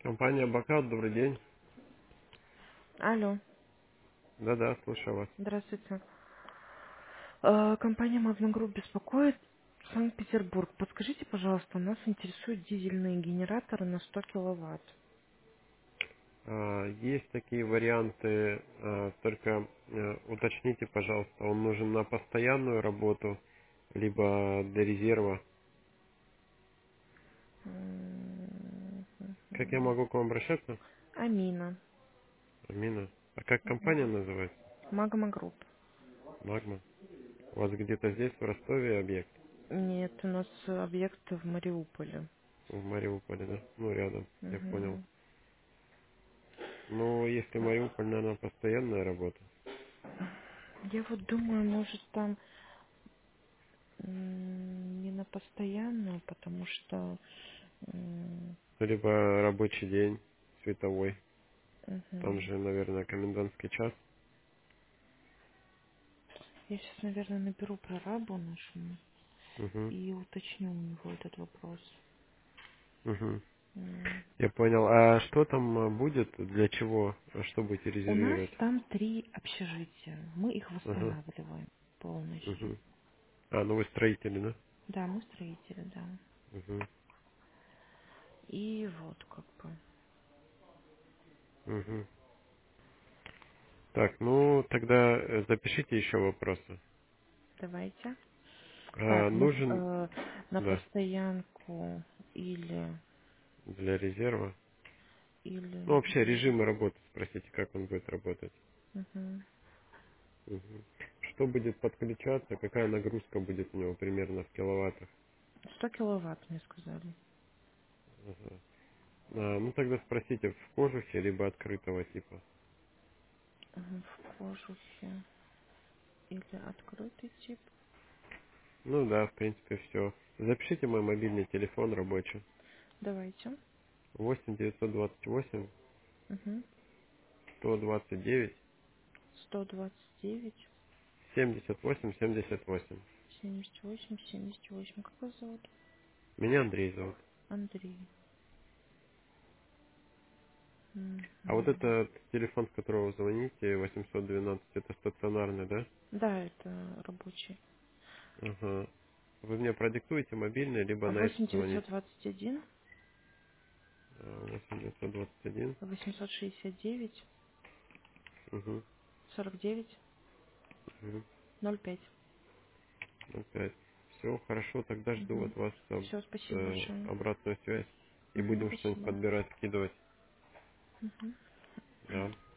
Компания «Бокал», добрый день. Алло, Да-да, слушаю вас. здравствуйте. Компания Magna Group беспокоит. Санкт-Петербург. Подскажите, пожалуйста, нас интересуют дизельные генераторы на 100 киловатт. Есть такие варианты, только уточните, пожалуйста, он нужен на постоянную работу, либо для резерва. Как я могу к вам обращаться? Амина. Амина. А как компания называется? Magma Group. Магма. У вас где-то здесь, в Ростове, объект? Нет, у нас объект в Мариуполе. В Мариуполе, да? Ну, рядом, я понял. Мгм. Ну, если Мариуполь, наверное, постоянная работа. Я вот думаю, может там не на постоянную, потому что Либо рабочий день, световой. Там мгм. же, наверное, комендантский час. Я сейчас, наверное, наберу прорабу нашему Угу. и уточню у него этот вопрос. Угу. М. Я понял. А что там будет? Для чего? Что будете У нас резервировать? там 3 общежития. Мы их Ага. восстанавливаем полностью. Угу. Ну вы строители, да? Да, мы строители, да. Угу. И вот как бы. Угу. Так, ну тогда запишите еще вопросы. Давайте. Так, Нужен, на да, постоянку или для резерва. Ну, или вообще режимы работы спросите, как он будет работать. мгм. Угу. Что будет подключаться, какая нагрузка будет у него примерно в киловаттах. 100 киловатт, мне сказали. Ага. Ну тогда спросите в кожухе, либо открытого типа. В кожухе или открытый тип. Ну да, в принципе, все. Запишите мой мобильный телефон рабочий. Давайте. 8 928 Угу. 129 129 78 78. 78 78. Как вас зовут? Меня Андрей зовут. Андрей. А вот Мгм. этот телефон, с которого вы звоните, 812, это стационарный, да? Да, это рабочий. Ага. Вы мне продиктуете мобильный, либо на этот Восемь звонить. девятьсот двадцать один 8 921. 869 Угу. 49 Угу. 05. Опять. Все, хорошо, тогда жду Угу. от вас Все, спасибо большое. обратную связь. И Угу, будем что-нибудь спасибо. подбирать, скидывать. Мгм. Да.